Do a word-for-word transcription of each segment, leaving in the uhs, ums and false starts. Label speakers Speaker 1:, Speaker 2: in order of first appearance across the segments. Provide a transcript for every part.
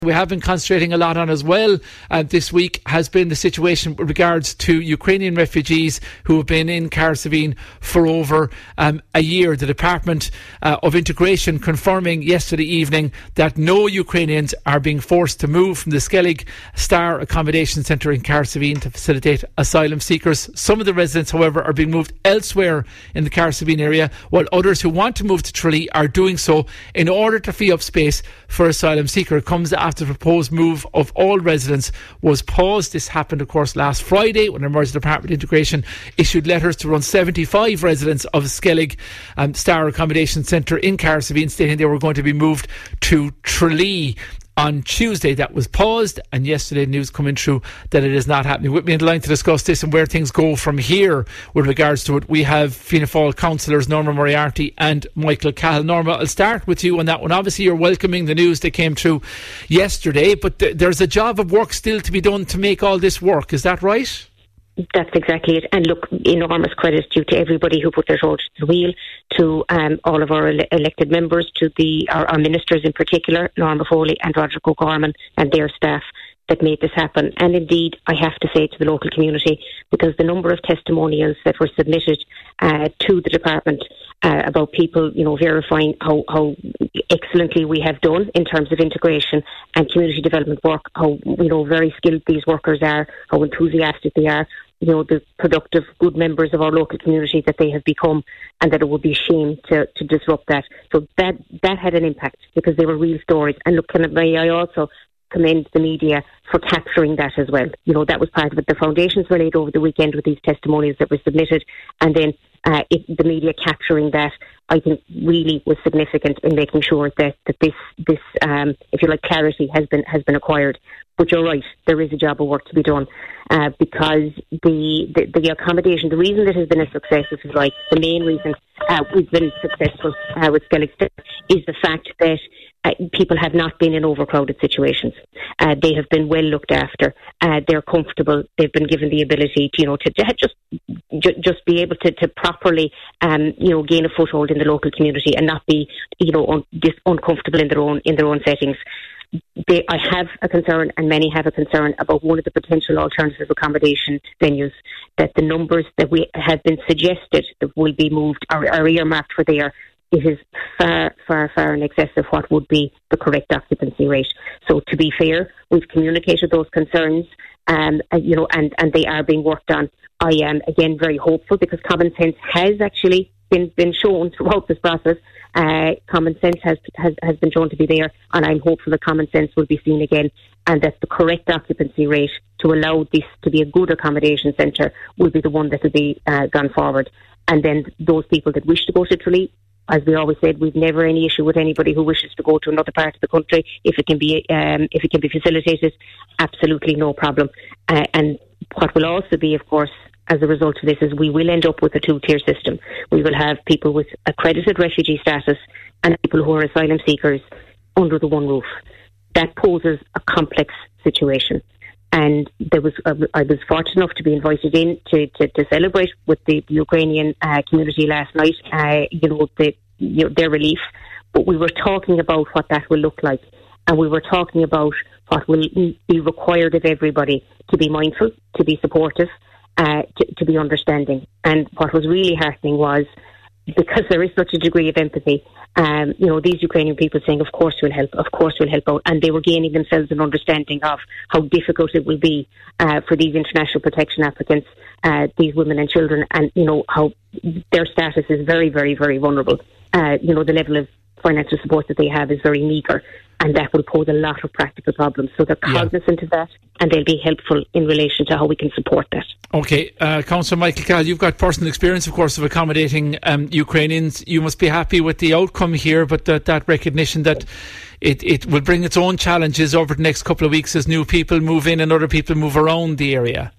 Speaker 1: we have been concentrating a lot on as well uh, this week has been the situation with regards to Ukrainian refugees who have been in Carsaveen for over um, a year. The Department uh, of Integration confirming yesterday evening that no Ukrainians are being forced to move from the Skellig Star Accommodation Centre in Carsaveen to facilitate asylum seekers. Some of the residents, however, are being moved elsewhere in the Carsaveen area, while others who want to move to Tralee are doing so in order to free up space for asylum seeker. It comes after the proposed move of all residents was paused. This happened, of course, last Friday when the Emergency Department of Integration issued letters to around seventy-five residents of Skellig um, Star Accommodation Centre in Carsaveen, stating they were going to be moved to Tralee. On Tuesday that was paused, and yesterday news coming through that it is not happening. With me on the line to discuss this and where things go from here with regards to it, we have Fianna Fáil councillors Norma Moriarty and Michael Cahill. Norma, I'll start with you on that one. Obviously you're welcoming the news that came through yesterday, but th- there's a job of work still to be done to make all this work, is that right?
Speaker 2: That's exactly it. And look, enormous credit due to everybody who put their shoulder to the wheel, to um, all of our ele- elected members, to the our, our ministers in particular, Norma Foley and Roger O'Gorman and their staff that made this happen. And indeed, I have to say to the local community, because the number of testimonials that were submitted uh, to the department uh, about people, you know, verifying how, how excellently we have done in terms of integration and community development work, how, you know, very skilled these workers are, how enthusiastic they are, you know, the productive, good members of our local community that they have become, and that it would be a shame to, to disrupt that. So that that had an impact because they were real stories. And look, can I, may I also commend the media for capturing that as well. You know, that was part of it. The foundations were laid over the weekend with these testimonials that were submitted, and then uh, it, the media capturing that, I think, really was significant in making sure that, that this, this um, if you like, clarity has been has been acquired. But you're right, there is a job of work to be done uh, because the, the the accommodation, the reason this has been a success, if you like, the main reason uh, we've been successful uh, with Skellig Star is the fact that uh, people have not been in overcrowded situations. Uh, they have been well looked after. Uh, they're comfortable. They've been given the ability to, you know, to, to just just be able to, to properly, um, you know, gain a foothold in the local community and not be, you know, un- dis- uncomfortable in their own in their own settings. They, I have a concern, and many have a concern, about one of the potential alternative accommodation venues, that the numbers that we have been suggested that will be moved are, are earmarked for there. It is far, far, far in excess of what would be the correct occupancy rate. So, to be fair, we've communicated those concerns, um, you know, and, and they are being worked on. I am, again, very hopeful because common sense has actually been, been shown throughout this process. Uh, common sense has, has has been shown to be there, and I'm hopeful that common sense will be seen again, and that the correct occupancy rate to allow this to be a good accommodation centre will be the one that will be uh, gone forward. And then those people that wish to go to Tralee, as we always said, we've never any issue with anybody who wishes to go to another part of the country if it can be um, if it can be facilitated. Absolutely no problem. Uh, and what will also be, of course, as a result of this, is we will end up with a two-tier system. We will have people with accredited refugee status and people who are asylum seekers under the one roof. That poses a complex situation. And there was, uh, I was fortunate enough to be invited in to, to, to celebrate with the Ukrainian uh, community last night, uh, you know, the, you know, their relief. But we were talking about what that will look like. And we were talking about what will be required of everybody to be mindful, to be supportive, Uh, to, to be understanding. And what was really heartening was, because there is such a degree of empathy, um, you know, these Ukrainian people saying, of course we'll help, of course we'll help out. And they were gaining themselves an understanding of how difficult it will be uh, for these international protection applicants, uh, these women and children, and, you know, how their status is very, very, very vulnerable. Uh, you know, the level of financial support that they have is very meagre, and that will pose a lot of practical problems. So they're cognizant yeah. of that, and they'll be helpful in relation to how we can support that.
Speaker 1: OK, uh, Councillor Michael Cahill, you've got personal experience, of course, of accommodating um, Ukrainians. You must be happy with the outcome here, but that, that recognition that it, it will bring its own challenges over the next couple of weeks as new people move in and other people move around the area.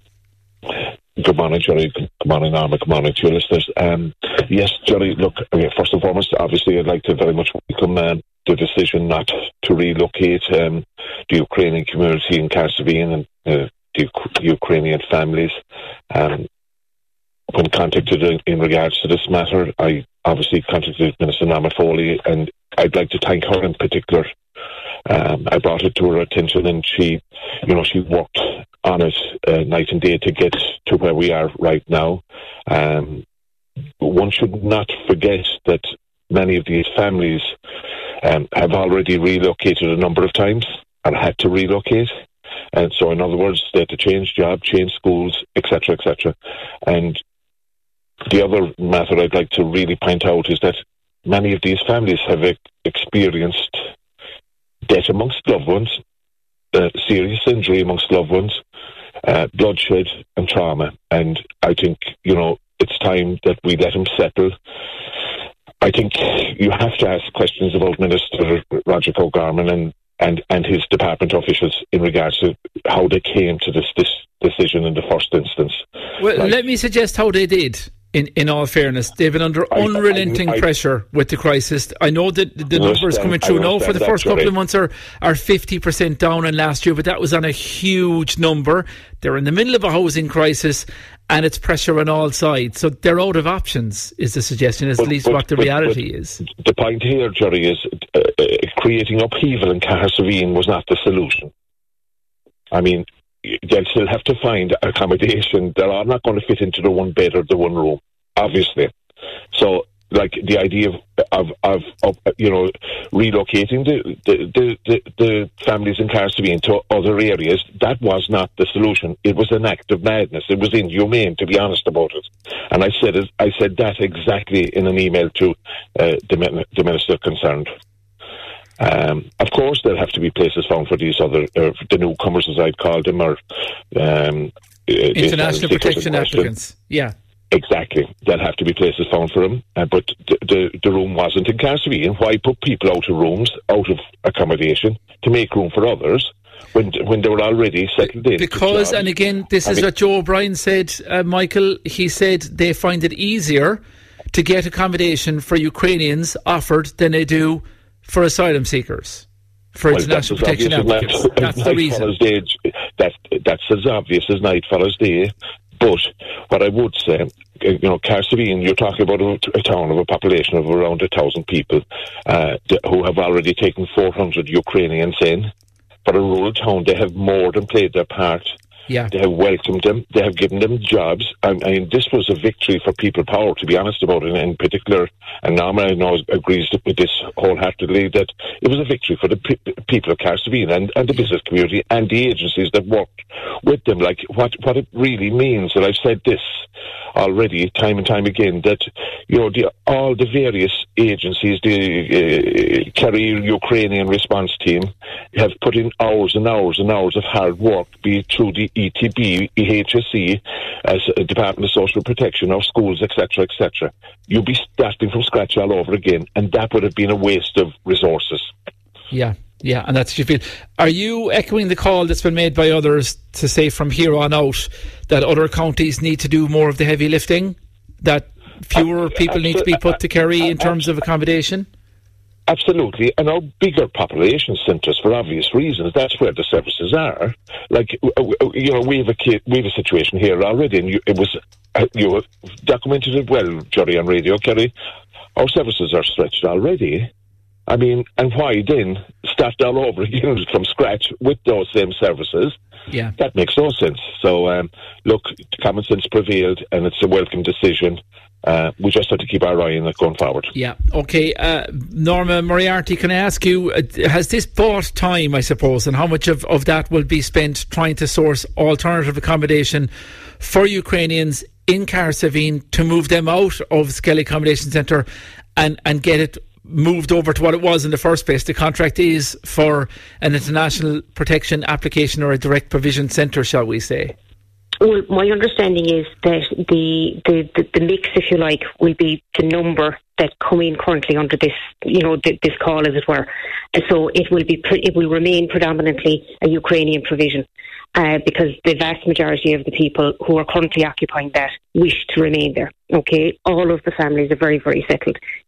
Speaker 3: Good morning, Jerry. Good morning, Norma. Good morning to your listeners. Um, yes, Jerry, look, first and foremost, obviously I'd like to very much welcome um, the decision not to relocate um, the Ukrainian community in Carsaveen and uh, the Ukrainian families. Um, when contacted in, in regards to this matter, I obviously contacted Minister Norma Foley, and I'd like to thank her in particular Um, I brought it to her attention, and she, you know, she worked on it uh, night and day to get to where we are right now. Um, one should not forget that many of these families um, have already relocated a number of times and had to relocate. And so, in other words, they had to change job, change schools, et cetera, et cetera. And the other matter I'd like to really point out is that many of these families have e- experienced death amongst loved ones, uh, serious injury amongst loved ones, uh, bloodshed and trauma. And I think, you know, it's time that we let them settle. I think you have to ask questions about Minister Roger O'Gorman and And, and his department officials in regards to how they came to this, this decision in the first instance.
Speaker 1: Well,
Speaker 3: like,
Speaker 1: let me suggest how they did. In, in all fairness, they've been under I, unrelenting I, I, pressure with the crisis. I know that the numbers coming through now for the first couple of months are, are fifty percent down on last year, but that was on a huge number. They're in the middle of a housing crisis, and it's pressure on all sides. So they're out of options, is the suggestion, is but, at least but, what the but, reality but is.
Speaker 3: The point here, Jerry, is uh, uh, creating upheaval in Cahersiveen was not the solution. I mean, they'll still have to find accommodation. They're all not going to fit into the one bed or the one room, obviously. So, like, the idea of, of, of, of you know, relocating the, the, the, the families in Cahersiveen to other areas, that was not the solution. It was an act of madness. It was inhumane, to be honest about it. And I said it, I said that exactly in an email to uh, the, the minister concerned. Um, of course, there'll have to be places found for these other, uh, the newcomers, as I'd call them, or um,
Speaker 1: international protection applicants. Yeah,
Speaker 3: exactly. There'll have to be places found for them. Uh, but the, the the room wasn't in Cahersiveen. Why put people out of rooms, out of accommodation, to make room for others when when they were already settled in?
Speaker 1: Because, and again, this I is mean, what Joe O'Brien said, uh, Michael. He said they find it easier to get accommodation for Ukrainians offered than they do for asylum seekers, for well, international protection applicants. Night, that's the reason. Day,
Speaker 3: that, that's as obvious as night follows day. But what I would say, you know, Cahersiveen, you're talking about a, a town of a population of around a thousand people uh, who have already taken four hundred Ukrainians in. For a rural town, they have more than played their part.
Speaker 1: Yeah.
Speaker 3: They have welcomed them. They have given them jobs. I mean, this was a victory for people power, to be honest about it. In particular, and Norma, I know, agrees with this wholeheartedly, that it was a victory for the pe- people of Cahersiveen and, and the business community and the agencies that worked with them. Like, what, what it really means, and I've said this already time and time again, that, you know, the, all the various agencies, the uh, Kerry Ukrainian response team, have put in hours and hours and hours of hard work, be it through the E T B, E H S E, as a Department of Social Protection, our schools, et cetera, et cetera. You'd be starting from scratch all over again, and that would have been a waste of resources.
Speaker 1: Yeah, yeah, and that's what you feel. Are you echoing the call that's been made by others to say from here on out that other counties need to do more of the heavy lifting, that fewer people need to be put to Kerry in terms of accommodation?
Speaker 3: Absolutely, and our bigger population centres, for obvious reasons, that's where the services are. Like, you know, we have a we have a situation here already, and you, it was you documented it well, Jerry, on Radio Kerry. Our services are stretched already. I mean, and why then start all over again from scratch with those same services?
Speaker 1: Yeah,
Speaker 3: that makes no sense. So, um, look, common sense prevailed, and it's a welcome decision. Uh, we just have to keep our eye on it going forward.
Speaker 1: Yeah, okay. Uh, Norma Moriarty, can I ask you, uh, has this bought time, I suppose, and how much of, of that will be spent trying to source alternative accommodation for Ukrainians in Cahersiveen to move them out of Skelly Accommodation Centre and, and get it moved over to what it was in the first place? The contract is for an international protection application or a direct provision centre, shall we say?
Speaker 2: Well, my understanding is that the, the, the, the mix, if you like, will be the number that come in currently under this, you know, th- this call, as it were. And so it will be, pre- it will remain predominantly a Ukrainian provision, uh, because the vast majority of the people who are currently occupying that wish to remain there. Okay, all of the families are very, very settled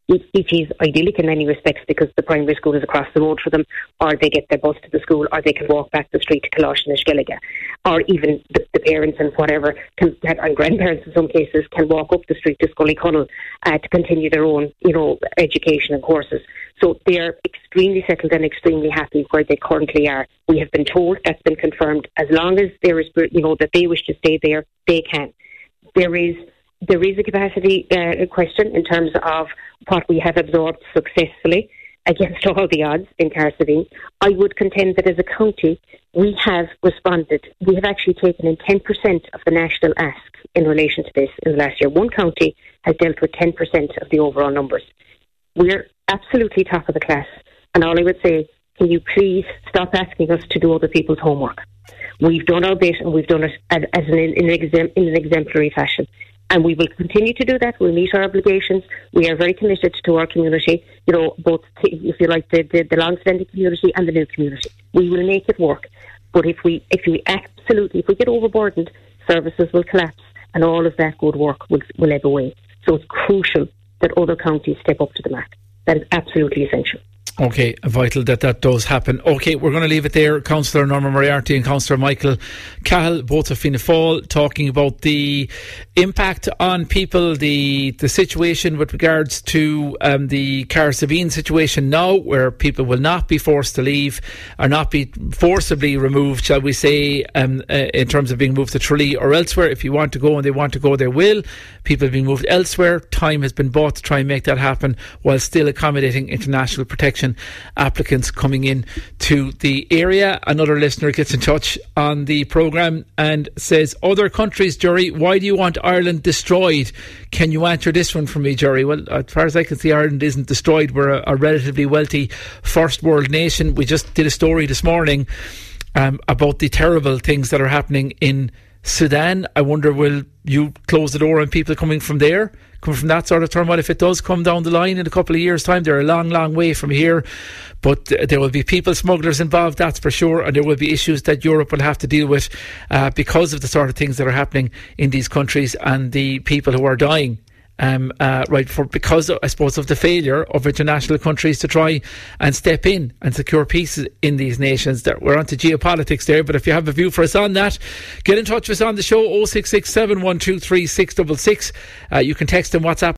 Speaker 2: B Ts idyllic in many respects because the primary school is across the road for them, or they get their bus to the school, or they can walk back the street to Colosh and Ishgilliga, or even the, the parents and whatever, can, and grandparents in some cases, can walk up the street to Scully Cunnell uh, to continue their own, you know, education and courses. So they're extremely settled and extremely happy where they currently are. We have been told, that's been confirmed, as long as there is, you know, that they wish to stay there, they can. There is there is a capacity uh, question in terms of what we have absorbed successfully against all the odds in Carsaveen. I would contend that as a county, we have responded. We have actually taken in ten percent of the national ask in relation to this in the last year. One county has dealt with ten percent of the overall numbers. We're absolutely top of the class. And all I would say, can you please stop asking us to do other people's homework? We've done our bit, and we've done it as an, in, an exem, in an exemplary fashion. And we will continue to do that. We'll meet our obligations. We are very committed to our community, you know, both, if you like, the, the, the long-standing community and the new community. We will make it work. But if we, if we absolutely, if we get overburdened, services will collapse and all of that good work will, will ebb away. So it's crucial that other counties step up to the mark. That is absolutely essential.
Speaker 1: Okay, vital that that does happen. Okay, we're going to leave it there. Councillor Norma Moriarty and Councillor Michael Cahill, both of Fianna Fáil, talking about the impact on people, the the situation with regards to um, the Carsaveen situation now, where people will not be forced to leave, or not be forcibly removed, shall we say, um, uh, in terms of being moved to Tralee or elsewhere. If you want to go and they want to go, they will. People have been moved elsewhere. Time has been bought to try and make that happen while still accommodating international protection applicants coming in to the area. Another listener gets in touch on the programme and says, other countries, Jerry, why do you want Ireland destroyed? Can you answer this one for me, Jerry? Well, as far as I can see, Ireland isn't destroyed. We're a, a relatively wealthy first world nation. We just did a story this morning um, about the terrible things that are happening in Sudan. I wonder, will you close the door on people coming from there, coming from that sort of turmoil? If it does come down the line in a couple of years' time, they're a long, long way from here. But uh, there will be people smugglers involved, that's for sure, and there will be issues that Europe will have to deal with uh, because of the sort of things that are happening in these countries and the people who are dying. Um, uh, right, for because of, I suppose, of the failure of international countries to try and step in and secure peace in these nations. That we're onto geopolitics there, but if you have a view for us on that, get in touch with us on the show oh six six, seven one two three, six six six. Uh, you can text and WhatsApp